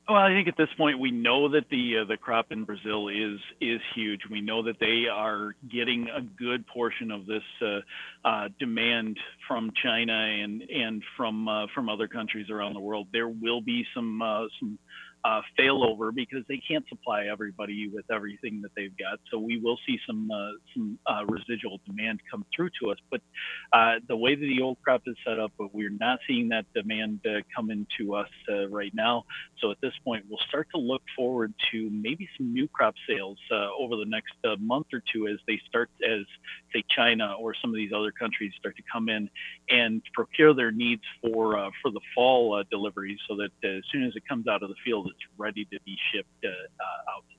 Well, I think at this point we know that the crop in Brazil is huge. We know that they are getting a good portion of this demand from China and from other countries around the world. There will be some failover because they can't supply everybody with everything that they've got. So we will see some residual demand come through to us. But the way that the old crop is set up, but we're not seeing that demand come into us right now. So at this point, we'll start to look forward to maybe some new crop sales over the next month or two as they start, as say China or some of these other countries start to come in and procure their needs for the fall deliveries, so that as soon as it comes out of the field, it's ready to be shipped out to